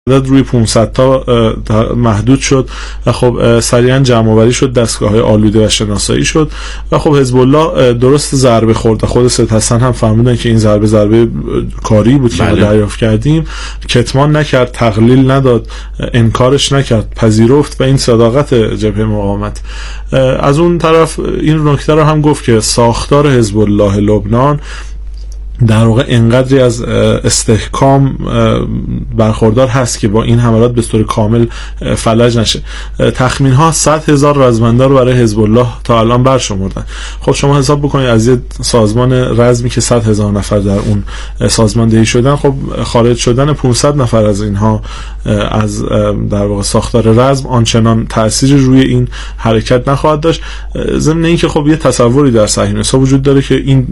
روی 500 تا محدود شد و خب سریعا جمع آوری شد، دستگاه‌های آلوده و شناسایی شد و خب حزب الله درست ضربه خورد. خود سید حسن هم فرمودن که این ضربه کاری بود که ما دریافت کردیم، کتمان نکرد، تقلیل نداد، انکارش نکرد، پذیرفت و این صداقت جبهه مقاومت. از اون طرف این نکته رو هم گفت که ساختار حزب الله لبنان در واقع انقدری از استحکام برخوردار هست که با این حملات به طور کامل فلج نشه. تخمین ها 100,000 رزمنده رو برای حزب الله تا الان برشمردن. خب شما حساب بکنید از یه سازمان رزمی که 100,000 نفر در اون سازماندهی شدن، خب خارج شدن 500 نفر از اینها از در واقع ساختار رزم آنچنان تأثیری روی این حرکت نخواهد داشت. ضمن اینکه خب یه تصوری در صهیونیست‌ها وجود داره که این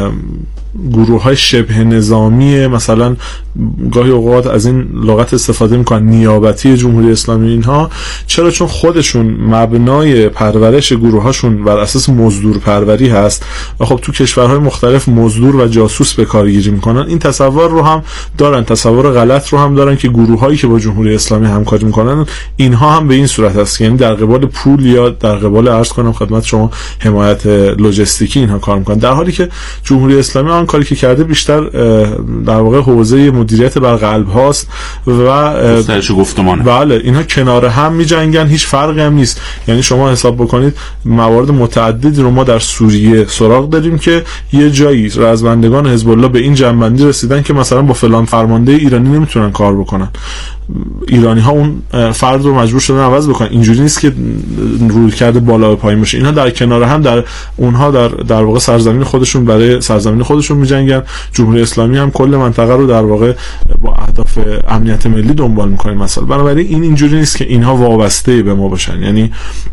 گروه‌های شبه نظامی مثلا گاهی اوقات از این لغت استفاده میکنن، نیابتی جمهوری اسلامی اینها. چرا؟ چون خودشون مبنای پرورش گروه‌هاشون بر اساس مزدور پروری هست و خب تو کشورهای مختلف مزدور و جاسوس به کارگیری میکنن. این تصور رو هم دارن، تصور غلط رو هم دارن که گروه‌هایی که با جمهوری اسلامی همکاری میکنن اینها هم به این صورت هست، یعنی در قبال پول یا در قبال عرض کنم خدمت شما حمایت لوجستیکی اینها کار میکنن، در حالی که جمهوری اسلامی آن کاری که کرده بیشتر در واقع حوزه مدیریت بر قلب هاست و گسترش گفتمانه. بله، اینها کنار هم می‌جنگن، هیچ فرقی هم نیست. یعنی شما حساب بکنید موارد متعددی رو ما در سوریه سراغ داریم که یه جایی رزمندگان حزب الله به این جنبندی رسیدن که مثلا با فلان فرمانده ایرانی نمیتونن کار بکنن، ایرانی ها اون فرد رو مجبور شدن عوض بکنن. اینجوری نیست که رویکرد بالا و پایین باشه، اینها در کنار هم در اونها در واقع سرزمین خودشون برای سرزمین خودشون می‌جنگن. جمهوری اسلامی هم کل منطقه رو در واقع با اهداف امنیت ملی دنبال می‌کنه مثلا. بنابراین این اینجوری نیست که اینها وابسته به ما باشن، یعنی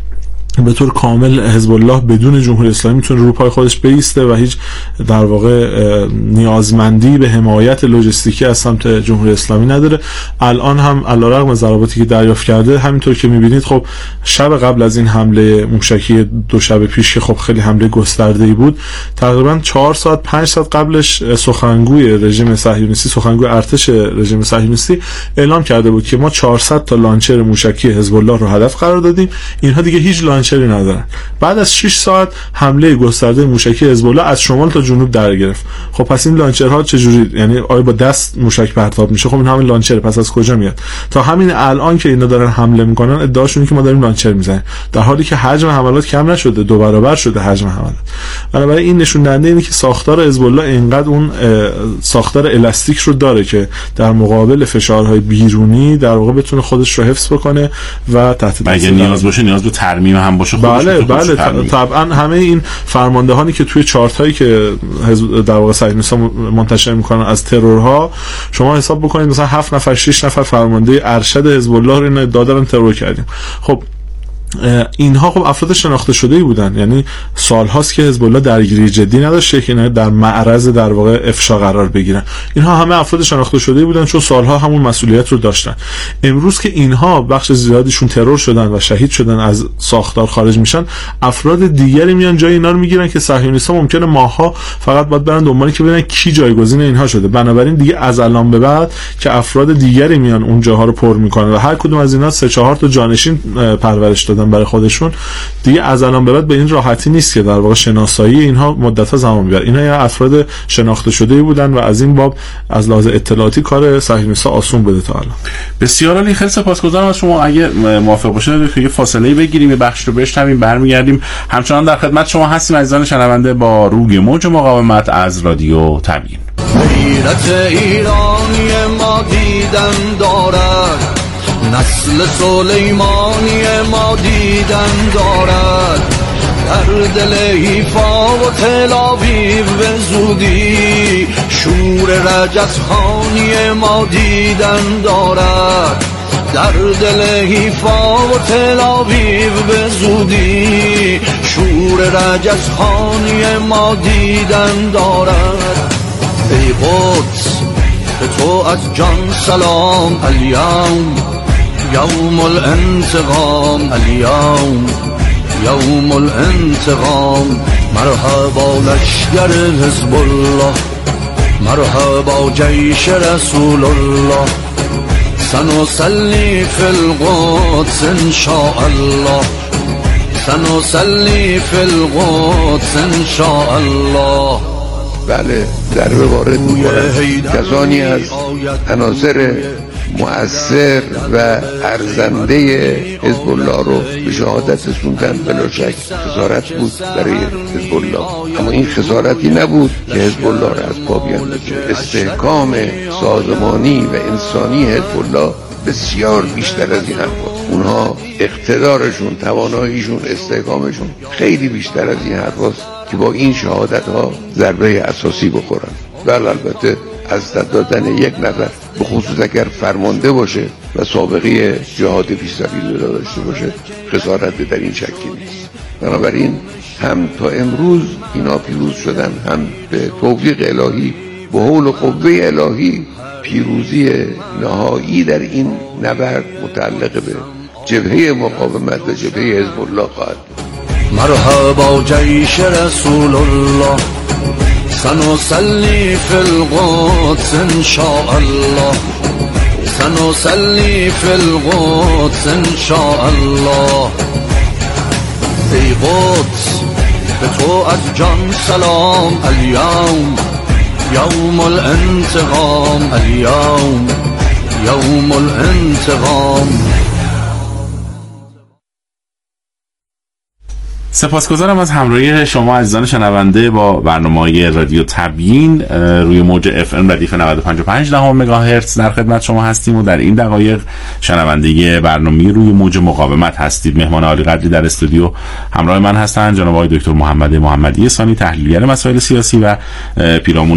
به طور کامل حزب الله بدون جمهوری اسلامی میتونه رو پای خودش بایسته و هیچ در واقع نیازمندی به حمایت لوجستیکی از سمت جمهوری اسلامی نداره. الان هم علیرغم ضرباتی که دریافت کرده، همینطور که میبینید خب شب قبل از این حمله موشکی 2 شب پیش که خب خیلی حمله گسترده‌ای بود، تقریبا 4 ساعت 5 ساعت قبلش سخنگوی رژیم صهیونیستی، سخنگوی ارتش رژیم صهیونیستی اعلام کرده بود که ما 400 تا لانچر موشکی حزب الله رو هدف قرار دادیم، اینها دیگه هیچ لانچری ندارن. بعد از 6 ساعت حمله گسترده موشکی حزب الله از شمال تا جنوب در گرفت. خب پس این لانچرها چجوری، یعنی آیا با دست موشک پرتاب میشه؟ خب این همین لانچر، پس از کجا میاد؟ تا همین الان که اینا دارن حمله میکنن ادعاشون که ما داریم لانچر میزنیم، در حالی که حجم حملات کم نشده، 2 برابر شده حجم حملات. بنابراین این نشون دهنده اینه که ساختار حزب الله اینقدر اون ساختار الاستیک رو داره که در مقابل فشارهای بیرونی در واقع بتونه خودش رو حفظ بکنه و تحت اگه نیاز باشه، نیاز به ترمیم هم باشه. بله طبعا همه این فرماندهانی که توی چارت هایی که در واقع صهیونیست‌ها منتشر میکنن از ترورها، شما حساب بکنید مثلا 7 نفر 6 نفر فرمانده ارشد حزب الله رو ادعا دارن ترور کردیم. خب اینها خب افراد شناخته شده‌ای بودن، یعنی سال‌هاست که حزب الله درگیری جدی نداشته که در معرض در واقع افشا قرار بگیرن. اینها همه افراد شناخته شده‌ای بودن چون سال‌ها همون مسئولیت رو داشتن. امروز که اینها بخش زیادیشون ترور شدن و شهید شدن، از ساختار خارج میشن، افراد دیگری میان جای اینا رو میگیرن که صهیونیست‌ها ممکنه ماها فقط باید برن دنبال که ببینن کی جایگزین اینها شده. بنابراین دیگه از الان به بعد که افراد دیگری میان اون جاها رو پر میکنن و هر کدوم از اینا 3-4 تا جانشین پرورش دادن برای خودشون، دیگه از الان به بعد به این راحتی نیست که در واقع شناسایی اینها مدت‌ها زمان میبره. اینا یا افراد شناخته شده‌ای بودن و از این باب از لحاظ اطلاعاتی کار صهیونیست‌ها آسون بده تا الان. بسیار عالی، خیلی سپاسگزارم از شما. اگه موافق باشید یه فاصله بگیریم، یه بخش رو بشنویم، برمیگردیم. همچنان در خدمت شما هستیم عزیزان شنونده با روی موج مقاومت از رادیو تبیین. غیرت ایرانی ما دیدن دارد، نسل سلیمانی ما دیدن دارد، در دل حیفا و تل‌آویو به زودی شور رجزخانی ما دیدن دارد، در دل حیفا و تل‌آویو به زودی شور رجزخانی ما دیدن دارد. ای قدس به تو از جان سلام، الیوم یوم الانتقام، الیوم یوم الانتقام. مرحبا لشگر حزب الله، مرحبا جیش رسول الله، سنصلي في القدس إن شاء الله سنصلي في القدس إن شاء الله. بله ضربه وارد می‌کنند. کسانی از عناصر مؤثر و ارزنده حزب الله رو به شهادت رسوندن. بلا شک خسارت بود برای حزب الله، اما این خسارتی نبود که حزب الله را از پا بیندازه. استحکام سازمانی و انسانی حزب الله بسیار بیشتر از این حرفاست. اونها اقتدارشون، تواناییشون، استحکامشون خیلی بیشتر از این حرفاست که با این شهادت ها ضربه اساسی بخورن. بله البته از دست دادن یک نفر، به خصوص اگر فرمانده باشه و سابقه جهاد فی سبیل الله داشته باشه، خسارت در این شکی نیست. بنابراین هم تا امروز اینا پیروز شدن، هم به توفیق الهی، به حول و قوه الهی، پیروزی نهایی در این نبرد متعلق به جبهه مقاومت و جبهه حزب الله خواهد بود. مرحبا جيش رسول الله سنصلي في القدس إن شاء الله سنصلي في القدس إن شاء الله. ای قدس به تو از جان سلام، اليوم يوم الانتقام، اليوم يوم الانتقام. سپاسگزارم از همراهی شما عزیزان شنونده با برنامه‌های رادیو تبیین. روی موج FM ردیف 95.5 مگاهرتز در خدمت شما هستیم و در این دقایق شنونده برنامه روی موج مقاومت هستید. مهمان عالی قدری در استودیو همراه من هستند جناب آقای دکتر محمد محمدی ثانی، تحلیلگر مسائل سیاسی و پیرامون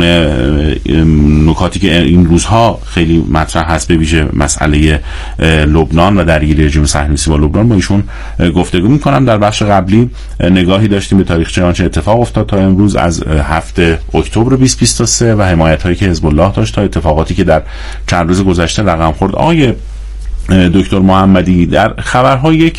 نکاتی که این روزها خیلی مطرح هست، به ویژه مسئله لبنان و درگیری رژیم صهیونیستی با لبنان. با ایشون گفتگو می‌کنم. در بخش قبلی نگاهی داشتیم به تاریخچه آنچه اتفاق افتاد تا امروز از 7 اکتبر 2023 و حمایت‌هایی که حزب الله داشت تا اتفاقاتی که در چند روز گذشته رقم خورد. آقای دکتر محمدی، در خبرها یک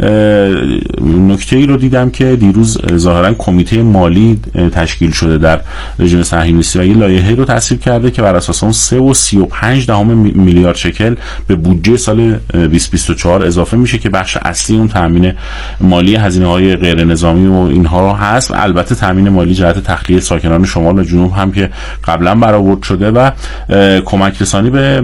نکته‌ای رو دیدم که دیروز ظاهراً کمیته مالی تشکیل شده در رژیم صهیونیستی و یه لایحه‌ای رو تصویب کرده که بر اساس اون 3.35 میلیارد شکل به بودجه سال 2024 اضافه میشه که بخش اصلی اون تامین مالی هزینه‌های غیر نظامی و اینها هست. البته تامین مالی جهت تخلیه ساکنان شمال و جنوب هم که قبلا برآورد شده و کمک رسانی به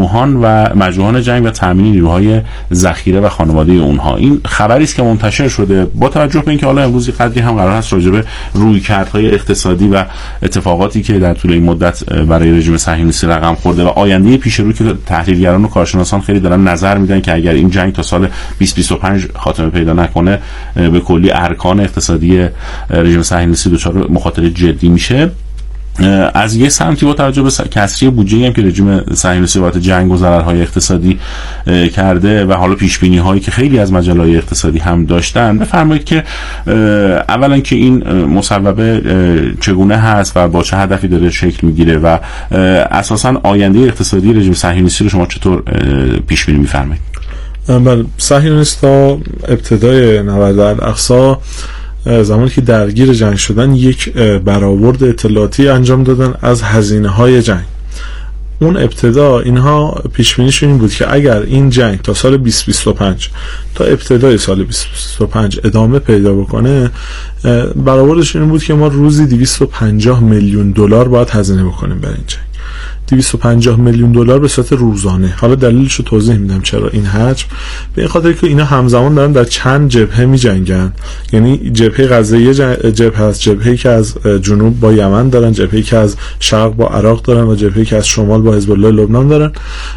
مجروحان جنگ و تامین نیروهای ذخیره و خانواده اونها. این خبری است که منتشر شده با توجه به اینکه حالا امروز قدری هم قرار هست راجع به رویکردهای اقتصادی و اتفاقاتی که در طول این مدت برای رژیم صهیونیستی رقم خورده و آینده پیش رو که تحلیلگران و کارشناسان خیلی دارن نظر میدن که اگر این جنگ تا سال 2025 خاتمه پیدا نکنه، به کلی ارکان اقتصادی رژیم صهیونیستی دچار مخاطره جدی میشه. از یه سمتی با توجه به کسری بودجه‌ای هم که رژیم صهیونیستی بابت جنگ و ضررهای اقتصادی کرده و حالا پیش‌بینی هایی که خیلی از مجله‌های اقتصادی هم داشتن، بفرمایید که اولا که این مصوبه چگونه هست و با چه هدفی داره شکل میگیره و اساساً آینده اقتصادی رژیم صهیونیستی رو شما چطور پیش‌بینی می‌فرمایید؟ بله، صهیونیست‌ها ابتدای نبرد الاقصی زمانی که درگیر جنگ شدن یک برآورد اطلاعاتی انجام دادن از هزینه‌های جنگ. اون ابتدا اینها پیش بینیشون این بود که اگر این جنگ تا سال 2025 تا ابتدای سال 2025 ادامه پیدا بکنه، برآوردش این بود که ما روزی 250 میلیون دلار باید هزینه بکنیم برای این جنگ. 250 میلیون دلار به صورت روزانه. حالا دلیلش رو توضیح میدم چرا این حجم. به این خاطر که اینا همزمان دارن در چند جبهه می‌جنگن. یعنی جبهه غزه یه جبهه هست، جبهه‌ای که از جنوب با یمن دارن، جبهه‌ای که از شرق با عراق دارن و جبهه‌ای که از شمال با حزب الله لبنان دارن.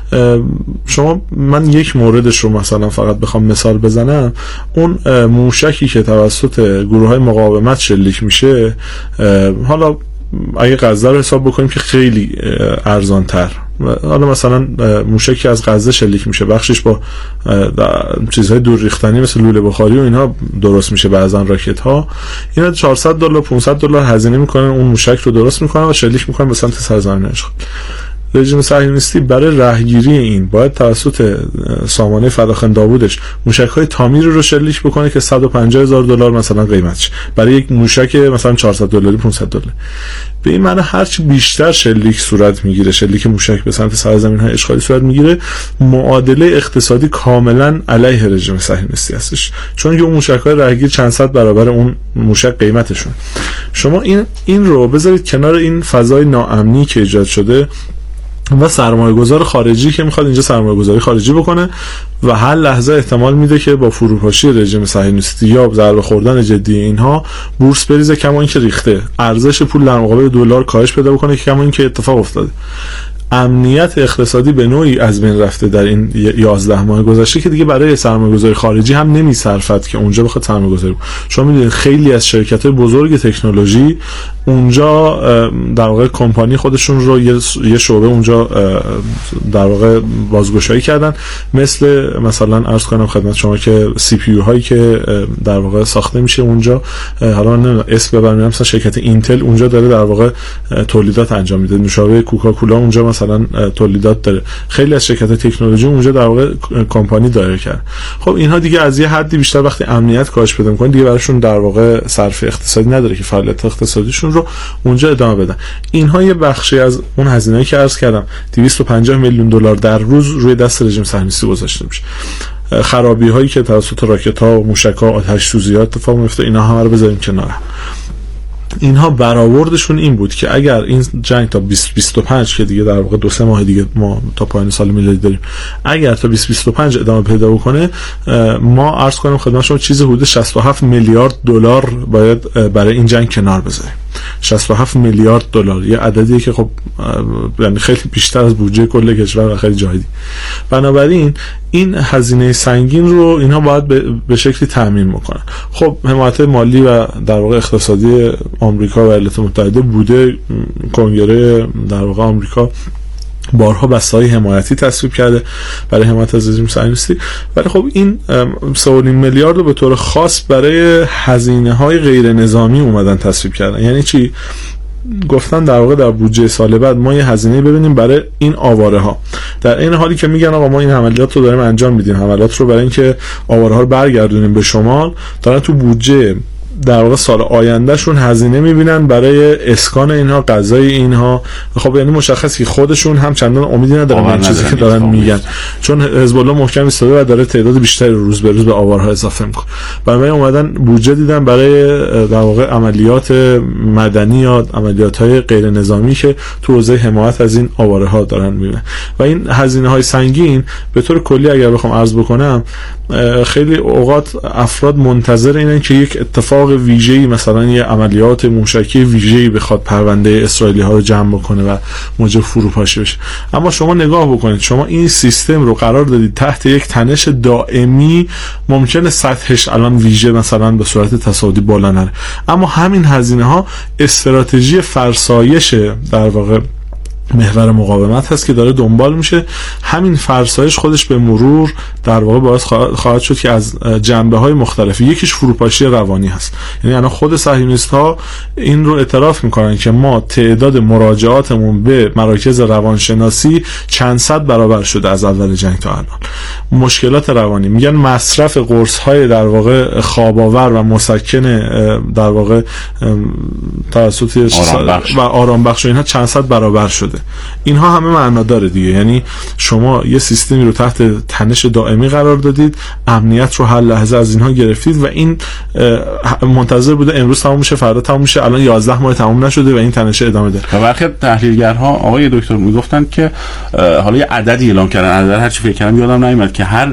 من یک موردش رو مثلا فقط بخوام مثال بزنم، اون موشکی که توسط گروه‌های مقاومت شلیک میشه، حالا اگه غزه رو حساب بکنیم که خیلی ارزان تر، حالا مثلا موشکی از غزه شلیک میشه، بخشش با چیزهای دور ریختنی مثل لوله بخاری و اینها درست میشه، بعضا راکت ها، اینا $400 $500 هزینه میکنن، اون موشک رو درست میکنن و شلیک میکنن به سمت سرزمین اشغال. رژیم صهیونیستی برای رهگیری این باید توسط سامانه فداخن داوودش موشک‌های تامیر رو شلیک بکنه که $150,000 مثلا قیمتش، برای یک موشک مثلا $400 $500. به این معنی هرچی بیشتر شلیک صورت میگیره، شلیک موشک به سمت سرزمین‌های اشغالی صورت میگیره، معادله اقتصادی کاملا علیه رژیم صهیونیستی هستش، چون که اون موشک‌های رهگیر چند صد برابر اون موشک قیمتشون. شما این رو بذارید کنار این فضای ناامنی که ایجاد شده و سرمایه‌گذار خارجی که میخواد اینجا سرمایه‌گذاری خارجی بکنه و هر لحظه احتمال میده که با فروپاشی رژیم صهیونیستی یا ضربه خوردن جدی اینها بورس بریزه، کما اینکه ریخته، ارزش پول در مقابل دلار کاهش پیدا بکنه، کما اینکه اتفاق افتاده. امنیت اقتصادی به نوعی از بین رفته در این 11 ماه گذشته که دیگه برای سرمایه‌گذاری خارجی هم نمیصرفد که اونجا بخواد سرمایه‌گذاری کنه. شما میدونید خیلی از شرکت‌های بزرگ تکنولوژی اونجا در واقع کمپانی خودشون رو یه شعبه اونجا در واقع بازگشایی کردن، مثلا عرض کنم خدمت شما که سی پی یو هایی که در واقع ساخته میشه اونجا، حالا من اسم ببرم، مثلا شرکت اینتل اونجا داره در واقع تولیدات انجام میده، نوشابه کوکاکولا اونجا مثلا تولیدات داره، خیلی از شرکت تکنولوژی اونجا در واقع کمپانی داره کرد. خب اینها دیگه از یه حدی بیشتر وقتی امنیت کاهش پیدا می‌کنه دیگه براشون در واقع صرف اقتصادی نداره که فعالیت اقتصادیشون رو اونجا ادامه بدن. اینها یه بخشی از اون هزینه‌ای که عرض کردم $250 میلیون در روز روی دست رژیم صهیونیستی گذاشته میشه. خرابی هایی که توسط راکت ها و موشک ها آتش سوزی ها اتفاق میفته، اینا همه رو بذاریم کنار. اینها برآوردشون این بود که اگر این جنگ تا 2025 که دیگه در واقع 2-3 ماه دیگه ما تا پایان سال میلادی داریم، اگر تا 2025 ادامه پیدا بکنه، ما عرض کنم خدمت شما چیزی حدود $67 میلیارد باید برای این جنگ کنار بذاریم. $67 میلیارد، یه عددیه که خب یعنی خیلی بیشتر از بودجه کل کشور و خیلی جاهدی. بنابراین این هزینه سنگین رو اینها باید به شکلی تامین میکنن. خب حمایت مالی و در واقع اقتصادی آمریکا و ایالات متحده بوده، کنگره در واقع آمریکا بارها بسته‌های حمایتی تصویب کرده برای حمایت از رژیم صهیونیستی، ولی خب این 3.5 میلیارد رو به طور خاص برای هزینه‌های غیر نظامی اومدن تصویب کردن. یعنی چی؟ گفتن در واقع در بودجه سال بعد ما یه هزینه ببینیم برای این آواره ها، در این حالی که میگن آقا ما این عملیات رو داریم انجام میدیم، حملات رو برای اینکه آواره ها رو برگردونیم به شمال، دارن تو بودجه در واقع سال آیندهشون هزینه میبینن برای اسکان اینها، غذای اینها. خب یعنی مشخص که خودشون هم چندان امیدی ندارن این چیزی که دارن میگن، چون حزب الله محکم ایستاده و داره تعداد بیشتری روز به روز به آوارها اضافه میکنه. برای اومدن بودجه دیدن برای در واقع عملیات مدنی یا عملیات‌های غیر نظامی که تو حوزه حمایت از این آوارها دارن میبینن. و این هزینه‌های سنگین به طور کلی اگر بخوام عرض بکنم، خیلی اوقات افراد منتظر اینن که یک اتفاق ویژه‌ای، مثلا یه عملیات موشکی ویژه‌ای بخواد پرونده اسرائیلی ها رو جمع بکنه و موجب فروپاشی بشه. اما شما نگاه بکنید، شما این سیستم رو قرار دادید تحت یک تنش دائمی، ممکنه سطحش الان ویژه مثلا به صورت تصاعدی بالا نره، اما همین هزینه ها استراتژی فرسایش در واقع محور مقاومت هست که داره دنبال میشه. همین فرسایش خودش به مرور در واقع باعث خواهد شد که از جنبه‌های مختلف، یکیش فروپاشی روانی هست. یعنی الان خود صهیونیست‌ها این رو اعتراف میکنن که ما تعداد مراجعاتمون به مراکز روانشناسی چند صد برابر شده از اول جنگ تا الان. مشکلات روانی، میگن مصرف قرص‌های در واقع خواب‌آور و مسکن در واقع توسط آرام بخش و اینها چند صد برابر شده. اینها همه معنا داره دیگه. یعنی شما یه سیستمی رو تحت تنش دائمی قرار دادید، امنیت رو هر لحظه از اینها گرفتید و این منتظر بوده امروز تموم میشه، فردا تموم میشه، الان 11 ماه تموم نشده و این تنش ادامه داره. و برخی تحلیلگرها آقای دکتر میگفتن که حالا یه عددی اعلام کردن، عدد هر چی فکر کردم یادم نمیاد، که هر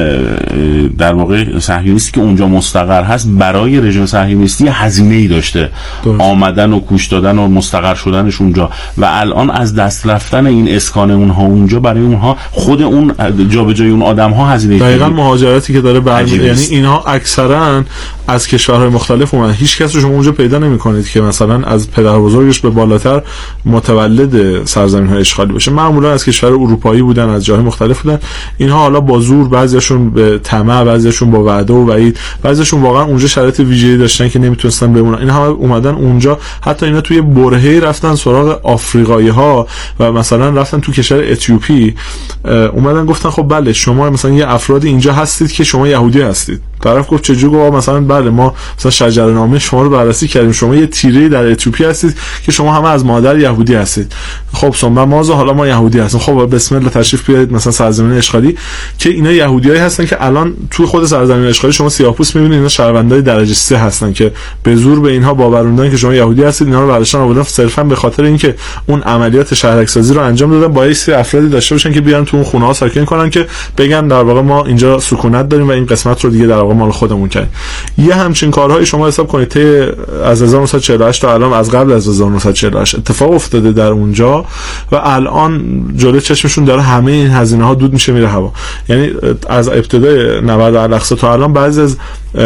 در واقع صهیونیستی که اونجا مستقر هست برای رژیم صهیونیستی هزینه‌ای داشته، آمدن و کوش دادن و مستقر شدنش اونجا، و الان از دست رفتن این اسکان اونها اونجا برای اونها خود اون جابجایی اون آدم‌ها هزینه. دقیقاً مهاجرتی که داره برمی‌گرده، یعنی اینها اکثرا از کشورهای مختلف اومدن. هیچ کس رو شما اونجا پیدا نمی‌کنید که مثلا از پدر بزرگش به بالاتر متولد سرزمین‌های اشغالی باشه. معمولا از کشور اروپایی بودن، از جاهای مختلف بودن. اینها حالا با زور، بعضیاشون به طمع، بعضیاشون با وعده و وعید، بعضیاشون واقعا اونجا شرایط ویژه‌ای داشتن که نمیتونستن بمونن. اینها اومدن اونجا، حتی اینا توی برهه‌ای رفتن سراغ آفریقایی‌ها ها و مثلا رفتن تو کشور اتیوپی، اومدن گفتن خب بله شما مثلا یه افرادی اینجا هستید که شما یهودی هستید. طرف گفت چجوری؟ گفت مثلا بله ما مثلا شجره‌نامه شما رو بررسی کردیم، شما یه تیره در اتیوپی هستید که شما همه از مادر یهودی هستید. خب ثم ماذا، حالا ما یهودی هستیم، خب بسم الله تشریف بیارید مثلا سرزمین اشغالی، که اینا یهودیایی هستن که الان توی خود سرزمین اشغالی شما سیاه‌پوست می‌بینید اینا شهروندای درجه 3 هستن که به زور به اینها باوروندن که شما یهودی هستید، اینا رو برداشتن آوردن صرفا به خاطر اینکه اون عملیات شهرک‌سازی رو انجام دادن، با یه افرادی داشته باشن که بیان تو اون خونه‌ها ساکن کنن که بگن در واقع ما اینجا سکونت داریم و این قسمت رو دیگه در واقع مال خودمون کردیم. یه همچین کارهای شما حساب کنید از 1948 تا الان، از قبل از 1948 اتفاق افتاده در اونجا و الان جلوی چشمشون داره همه این هزینه‌ها دود میشه میره هوا. یعنی از ابتدای نبرد الاقصی تا الان بعضی از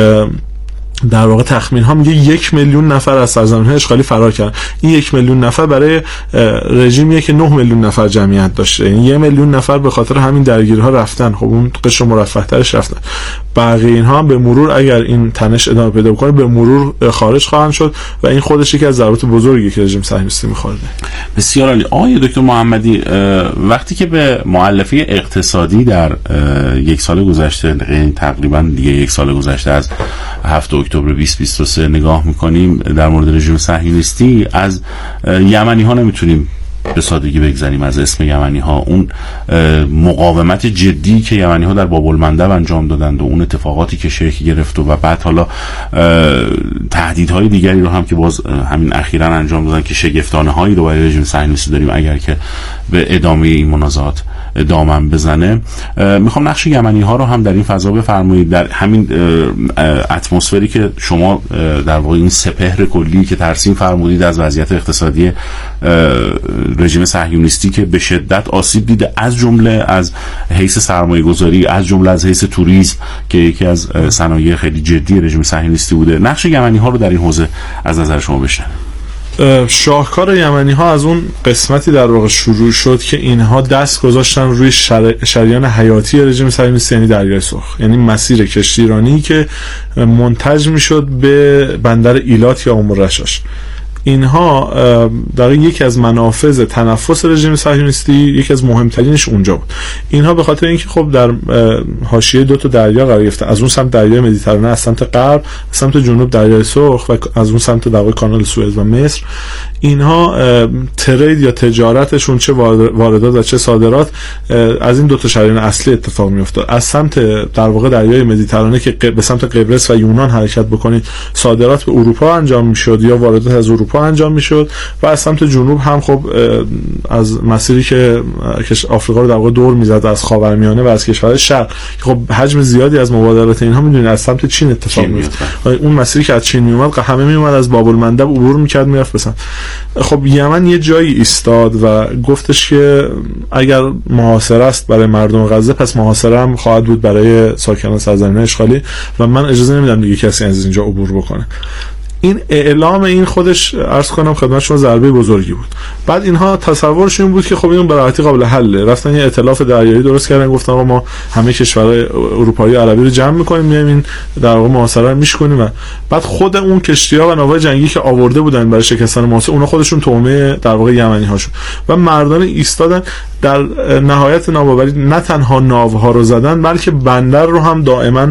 در واقع تخمین ها میگه 1 میلیون نفر از سرزمین های اشغالی فرار کردن. این 1 میلیون نفر برای رژیمیه که 9 میلیون نفر جمعیت داشته، یعنی 1 میلیون نفر به خاطر همین درگیری ها رفتن. خب اون قشر مرفه ترش رفتن، بقیه اینها هم به مرور اگر این تنش ادامه پیدا کنه به مرور خارج خواهند شد و این خودش یکی از ضربات بزرگی که رژیم صهیونیستی می‌خورده. بسیار عالی. آقای دکتر محمدی، وقتی که به مؤلفه اقتصادی در یک سال گذشته، تقریبا دیگه یک سال گذشته از 7 اکتبر 2023 نگاه میکنیم در مورد رژیم صهیونیستی، از یمنی ها نمیتونیم به سادگی بگذاریم از اسم یمنی ها. اون مقاومت جدی که یمنی ها در باب المندب انجام دادند و اون اتفاقاتی که شکل گرفت و بعد حالا تهدیدهای دیگری رو هم که باز همین اخیراً انجام دادن که شگفتانه هایی رو برای رژیم صهیونیستی داریم اگر که به ادامه این منازعات دامن بزنه. میخوام نقش یمنی ها رو هم در این فضا بفرمایید، در همین اتمسفری که شما در واقع این سپهر کلی که ترسیم فرمودید از وضعیت اقتصادی رژیم صهیونیستی که به شدت آسیب دیده، از جمله از حیث سرمایه گذاری، از جمله از حیث توریسم که یکی از صنایع خیلی جدی رژیم صهیونیستی بوده. نقش یمنی ها رو در این حوزه از نظر شما بشنویم. شاهکار یمنی ها از اون قسمتی در واقع شروع شد که اینها دست گذاشتن روی شریان حیاتی رژیم صهیونیستی، یعنی دریای سرخ، یعنی مسیر کشتیرانی که منتج میشد به بندر ایلات یا ام الرشاش. اینها در یکی از منافذ تنفس رژیم صهیونیستی، یکی از مهمترینش اونجا بود. اینها به خاطر اینکه خب در حاشیه دو تا دریا قرار گرفته، از اون سمت دریای مدیترانه، از سمت غرب، از سمت جنوب دریای سرخ و از اون سمت در واقع کانال سوئز و مصر، اینها ترید یا تجارتشون چه واردات و چه صادرات از این دو تا شریان اصلی اتفاق میافتاد. از سمت در واقع دریای مدیترانه که به سمت قبرس و یونان حرکت بکنید، صادرات به اروپا انجام میشد یا واردات از اروپا انجام میشد و از سمت جنوب هم خب از مسیری که آفریقا رو در واقع دور میزد از خاورمیانه و از کشور شرق، خب حجم زیادی از مبادلات اینها میدونید از سمت چین اتفاق میفته. اون مسیری که از چین میومد همه میومد از باب المندب عبور میکرد میرفت بسن. خب یمن یه جایی ایستاد و گفتش که اگر محاصره است برای مردم غزه، پس محاصره هم خواهد بود برای ساکنان سرزمین اشغالی و من اجازه نمیدم دیگه کسی از اینجا عبور بکنه. این اعلام این خودش عرض کنم خدمت شما ضربه بزرگی بود. بعد اینها تصورشون این بود که خب این به راحتی قابل حله، رفتن یه ائتلاف دریایی درست کردن، گفتن آقا ما همه کشورهای اروپایی و عربی رو جمع می‌کنیم، میایم این در واقع محاصره رو میشکنیم. و بعد خود اون کشتی‌ها و ناوهای جنگی که آورده بودن برای شکستن محاصره، اونها خودشون تومه در واقع یمنی‌هاشون و مردان ایستادن. در نهایت ناباوری نه تنها ناوها رو زدن بلکه بندر رو هم دائما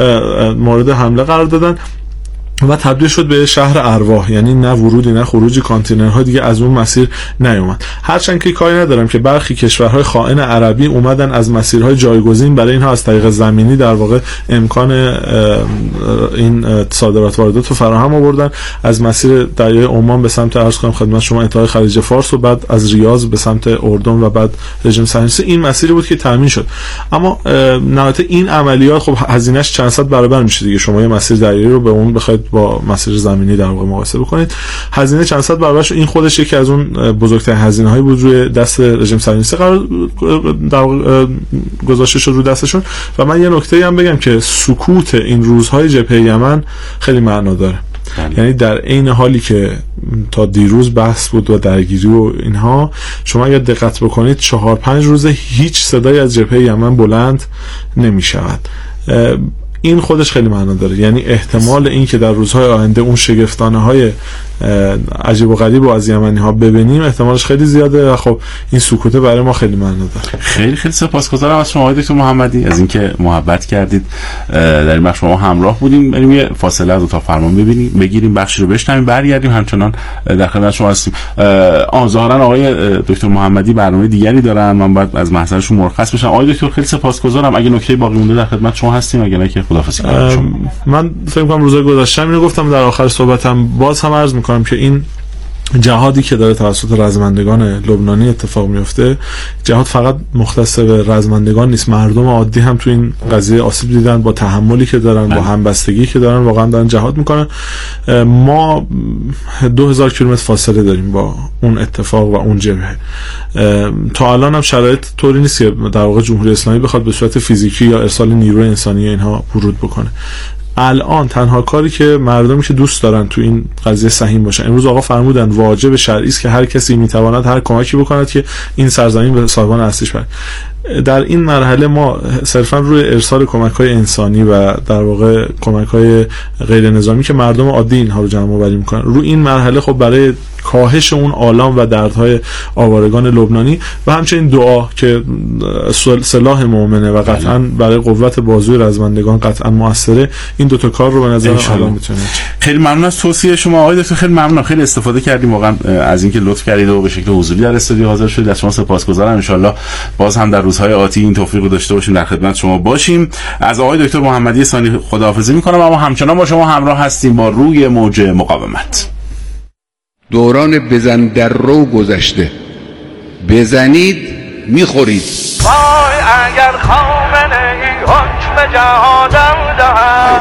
مورد حمله قرار دادن و تبدیل شد به شهر ارواح، یعنی نه ورودی نه خروجی کانتینرها دیگه از اون مسیر نیومد. هرچند که کاری ندارم که برخی کشورهای خائن عربی اومدن از مسیرهای جایگزین برای اینها از طریق زمینی در واقع امکان این صادرات واردات رو فراهم آوردن، از مسیر دریای عمان به سمت عرض کنم خدمت شما انتهای خلیج فارس و بعد از ریاض به سمت اردن و بعد رژیم صهیونیستی. این مسیری بود که تامین شد. اما نهایت این عملیات خب هزینه‌اش چند صد برابر میشه دیگه. شما یه مسیر دریایی رو به اون بخواید با مسیر زمینی در واقع مقایسه بکنید، هزینه چند صد برابرش. این خودش یکی از اون بزرگترین هزینه‌هایی بود روی دست رژیم صهیونیستی قرار در گذاشته شد رو دستشون. و من یه نکته هم بگم که سکوت این روزهای جبهه یمن خیلی معنا داره. یعنی در عین حالی که تا دیروز بحث بود و درگیری و اینها، شما اگر دقت بکنید 4-5 روزه هیچ صدایی از جبهه یمن بلند نمی شود. این خودش خیلی معنا داره. یعنی احتمال این که در روزهای آینده اون شگفتانه های عجیب و غریب و از یمنی ها ببینیم احتمالش خیلی زیاده و خب این سکوته برای ما خیلی معنی داره. خیلی خیلی سپاسگزارم از شما آقای دکتر محمدی از اینکه محبت کردید در این بخش. ما همراه بودیم، بریم یه فاصله از اتاق فرمان بگیریم، بخشی رو بشنویم، برگردیم همچنان در خدمت شما هستیم. ظاهرا آقای دکتر محمدی برنامه دیگری دارن، من باید از محضرشون مرخص بشم. آقای دکتر خیلی سپاسگزارم. اگه نکته باقی مونده در خدمت شما هستیم، اگه نه که خداحافظی کنم. من فکر کنم روزای گذشته اینو گفتم، در آخر صحبتم باز هم عرض میکنم که این جهادی که داره توسط رزمندگان لبنانی اتفاق میفته، جهاد فقط مختص به رزمندگان نیست، مردم عادی هم تو این قضیه آسیب دیدن، با تحملی که دارن، با همبستگی که دارن، واقعا دارن جهاد میکنن. ما 2000 کیلومتر فاصله داریم با اون اتفاق و اون جبهه. تا الان هم شرایط طوری نیست که در واقع جمهوری اسلامی بخواد به صورت فیزیکی یا ارسال نیروی انسانی اینها ورود بکنه. الان تنها کاری که مردمی که دوست دارن تو این قضیه سهیم باشن، امروز آقا فرمودن واجب شرعی است که هر کسی میتواند هر کمکی بکند که این سرزمین به صاحبان اصلیش برسد. در این مرحله ما صرفا روی ارسال کمک‌های انسانی و در واقع کمک‌های غیر نظامی که مردم عادی اینها رو جمع آوری می‌کنن، روی این مرحله خب برای کاهش اون آلام و دردهای آوارگان لبنانی و همچنین دعا که سلاح مؤمنه و قطعا برای قوت بازوی رزمندگان قطعا موثره، این دو تا کار رو به نظر الان میتونه. خیلی ممنون از توصیه شما آقای دکتر، خیلی ممنونم، خیلی استفاده کردیم واقعا از اینکه لطف کردید و به شکل حضوری در استودیو حاضر شدید. از شما سپاسگزارم. ان شاءالله باز هم در روزهای آتی این توفیق رو داشته باشیم در خدمت شما باشیم. از آقای دکتر محمدی ثانی خداحافظی می‌کنم، اما همچنان با شما همراه هستیم با روی موج مقاومت. دوران بزن در رو گذشته، بزنید میخورید. وای اگر خامنه ای حکم جهادم دهد،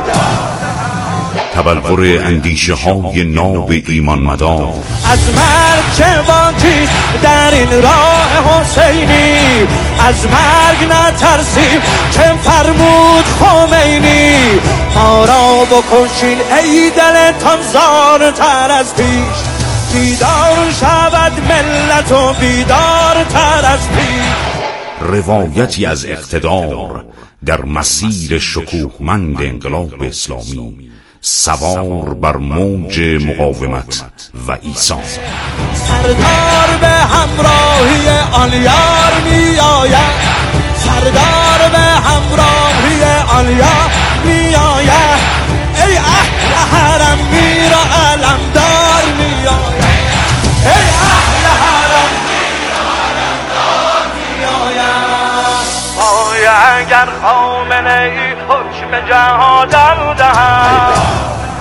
تبلور اندیشه های ناب ایمان مدار، از مرگ چه باکی در این راه حسینی، از مرگ نترسیم چه فرمود خمینی، ما را بکشین ای دلتان زارتر از پیش، بیدار شود ملت و بیدار تر از پیش. روایتی از اقتدار در مسیر شکوهمند انقلاب اسلامی، سوار بر موج مقاومت و ایثار. سردار به همراهی آن یار می آید، سردار به همراهی آن یار می آید، ای اهل حرم میر و علمدار می آید، ای اهل حرم میر و علمدار می آید. آیا اگر خامنه ای حکم جهادم دهد.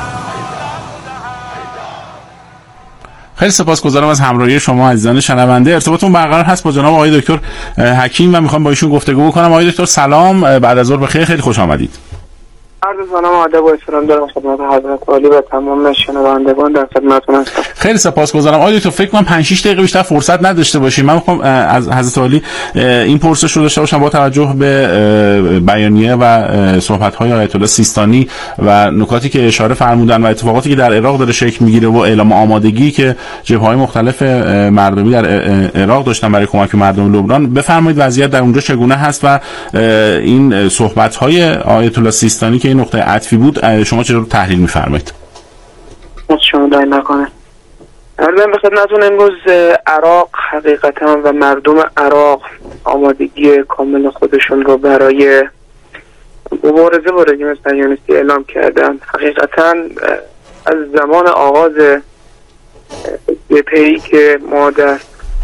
خیلی سپاسگزارم از همراهی شما عزیزان شنونده. ارتباطمون برقرار هست با جناب آقای دکتر حکیم و میخوام با ایشون گفتگو بکنم. آقای دکتر سلام، بعد از ظهر بخیر، خیلی خوش آمدید. عرض سلام و ادب و احترام دارم خدمت حضرت عالی و تمام شنوندگان در خدمتتون هستم. خیلی سپاسگزارم آقای دکتر. فکر کنم 5-6 دقیقه بیشتر فرصت نداشته باشیم. من میخوام از حضرت عالی این پرسش رو داشته باشم با توجه به بیانیه و صحبت‌های آیت الله سیستانی و نکاتی که اشاره فرمودن و اتفاقاتی که در عراق داره شکل میگیره و اعلام آمادگی که جبهه‌های مختلف مردمی در عراق داشتن برای کمک به مردم لبنان. بفرمایید وضعیت در اونجا چگونه هست و این صحبت‌های آیت الله سیستانی که نقطه عطفی بود شما چطور تحلیل می‌فرمایید؟ شما دایم نکنه. عرضم به خدمتتون امروز عراق حقیقتا و مردم عراق آمادگی کامل خودشون رو برای مبارزه با رژیم صهیونیستی اعلام کردن. حقیقتا از زمان آغاز جبهه‌ای که ما در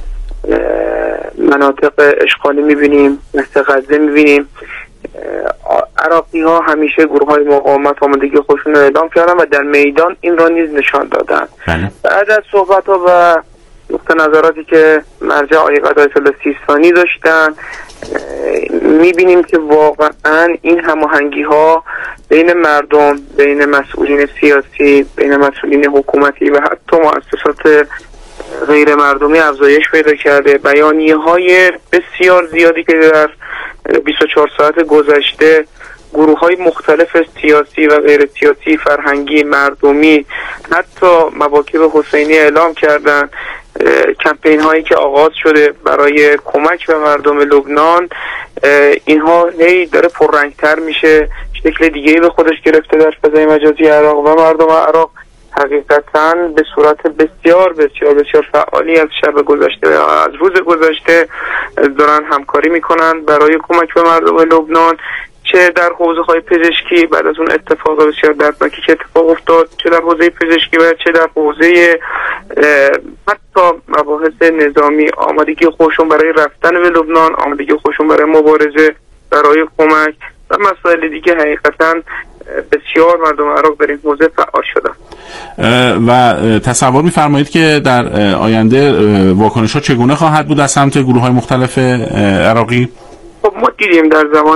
مناطق اشغالی می‌بینیم، مثل غزه می‌بینیم، عراقی ها همیشه گروه های مقاومت آمادگی خودشون رو اعلام کردن و در میدان این را نیز نشان دادن. بعد از صحبت ها و نقطه نظراتی که مرجع آیت الله سیستانی داشتن، میبینیم که واقعا این هماهنگی ها بین مردم، بین مسئولین سیاسی، بین مسئولین حکومتی و حتی مؤسسات غیر مردمی افزایش پیدا کرده. بیانیه های بسیار زیادی که در 24 ساعت گذشته گروه های مختلف سیاسی و غیر سیاسی، فرهنگی، مردمی، حتی مواکب حسینی اعلام کردن. کمپین هایی که آغاز شده برای کمک به مردم لبنان، اینها هی داره پررنگتر میشه، شکل دیگه‌ای به خودش گرفته در فضای مجازی عراق و مردم عراق حقیقتا به صورت بسیار بسیار بسیار فعالی از شب گذشته و از روز گذشته دارن همکاری میکنن برای کمک به مردم لبنان، چه در حوزه‌های پزشکی بعد از اون اتفاق بسیار دردناکی که اتفاق افتاد، چه در حوزه پزشکی و چه در حوزه حتی مباحث نظامی. آمادگی خودشون برای رفتن به لبنان، آمادگی خودشون برای مبارزه، برای کمک و مسائل دیگه. حقیقتا بسیار مردم عراق در این حوزه فعال شدن. و تصور می‌فرمایید که در آینده واکنش‌ها چگونه خواهد بود از سمت گروه‌های مختلف عراقی؟ خب ما دیدیم در زمان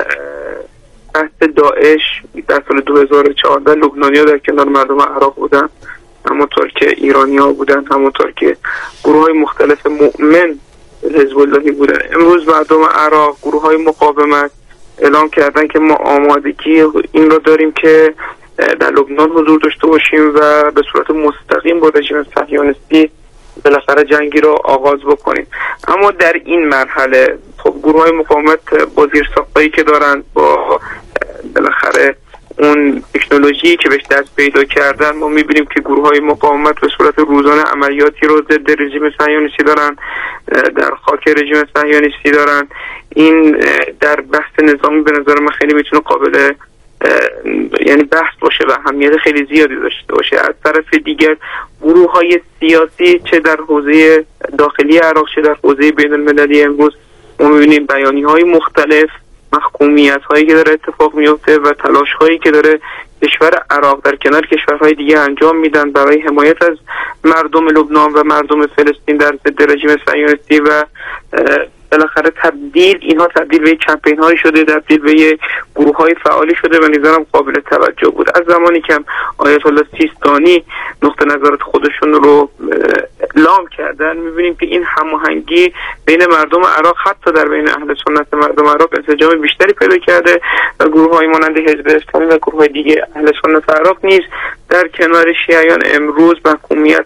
تحت داعش در سال 2014 لبنانی‌ها در کنار مردم عراق بودن، همونطور که ایرانی‌ها بودن، همونطور که گروه‌های مختلف مؤمن حزب اللهی بودن. امروز مردم عراق، گروه‌های مقاومت اعلام کردن که ما آمادگی این رو داریم که در لبنان حضور داشته باشیم و به صورت مستقیم با رژیم صهیونیستی بالاخره جنگی رو آغاز بکنیم. اما در این مرحله خب گروه‌های مقاومت با زیرساختایی که دارن، با بالاخره اون تکنولوژی که بهش دست پیدا کردن، ما می‌بینیم که گروه‌های مقاومت به صورت روزانه عملیاتی رو ضد رژیم صهیونیستی دارن، در خاک رژیم صهیونیستی دارن. این در بحث نظامی به نظر من خیلی میتونه قابل یعنی بحث باشه و اهمیت خیلی زیادی داشته باشه. از طرف دیگر گروه‌های سیاسی چه در حوزه داخلی عراق چه در حوزه بین‌المللی امروز ما می‌بینیم بیانیه‌های مختلف، محکومیت‌هایی که داره اتفاق میفته و تلاش‌هایی که داره کشور عراق در کنار کشورهای دیگه انجام میدن برای حمایت از مردم لبنان و مردم فلسطین در ضد رژیم صهیونیستی و بالاخره اینها تبدیل به کمپین هایی شده، تبدیل به گروه های فعالی شده و نظرم قابل توجه بود. از زمانی که آیت الله سیستانی نقطه نظرات خودشون رو اعلام کردن میبینیم که این هماهنگی بین مردم عراق حتی در بین اهل سنت مردم عراق انسجام بیشتری پیدا کرده و گروه های مانند حزب اسلامی و گروه های دیگه اهل سنت عراق نیز در کنار شیعیان امروز محکومیت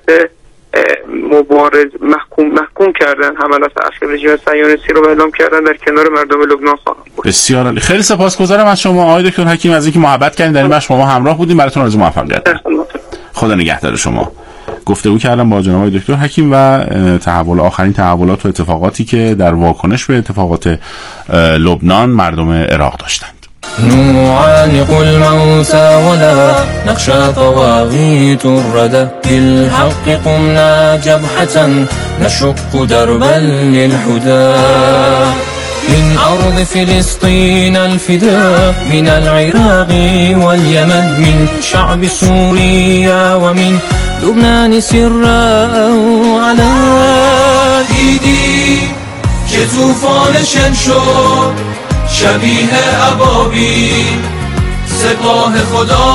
مبارز محکوم کردن حملات اخیر رژیم صهیونیستی رو اعلام کردن در کنار مردم لبنان خواهند بود. بسیار عالی. خیلی سپاسگزارم از شما آقای دکتر حکیم از اینکه محبت کردین در این بخش ما همراه بودیم. براتون آرزوی موفقیت. خدا نگهدار شما. گفتگو کردم با جناب دکتر حکیم و آخرین تحولات و اتفاقاتی که در واکنش به اتفاقات لبنان مردم عراق داشتند. نعانق الموتى ولا نخشى طواغيت الردى بالحق قمنا جبحة نشق دربا للحدى من أرض فلسطين الفداء من العراق واليمن من شعب سوريا ومن لبنان سرا على دیدی که طوفان شن شد شبیه ابابی سپاه خدا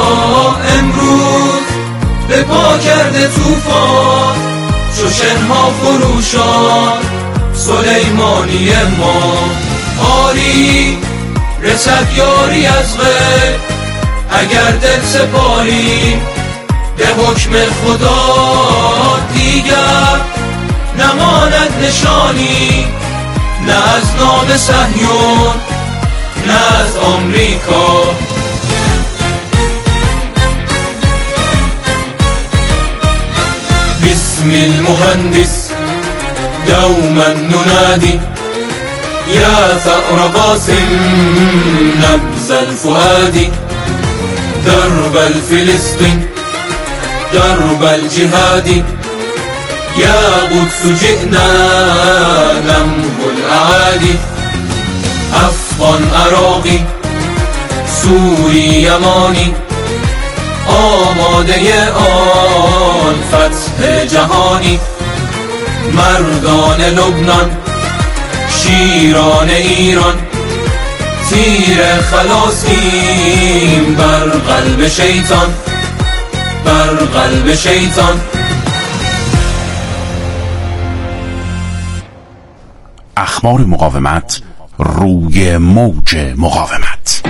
امروز به پا کرده طوفان چو شنها فروشان سلیمانی ما آری رسد یاری از غیر اگر دل سپاری به حکم خدا دیگر نماند نشانی نه از نام صهیون نه از آمریکا باسم المهندس دوما ننادي يا ثأر قاسم نبز الفؤاد درب الفلسطين درب الجهاد يا قدس جئنا نمحو الأعادي أفغان عراقي سوری یمانی آماده آن فتح جهانی مردان لبنان شیران ایران تیر خلاصیم بر قلب شیطان بر قلب شیطان. اخبار مقاومت روی موج مقاومت.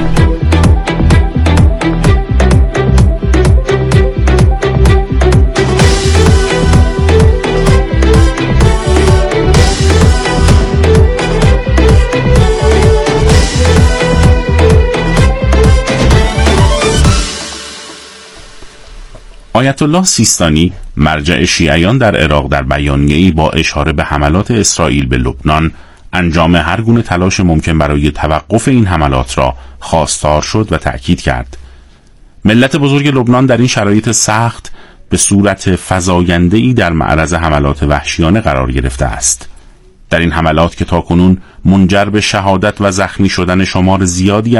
آیت الله سیستانی مرجع شیعیان در عراق در بیانیه‌ای با اشاره به حملات اسرائیل به لبنان انجام هر گونه تلاش ممکن برای توقف این حملات را خواستار شد و تأکید کرد. ملت بزرگ لبنان در این شرایط سخت به صورت فزاینده‌ای در معرض حملات وحشیانه قرار گرفته است. در این حملات که تاکنون منجر به شهادت و زخمی شدن شمار زیادی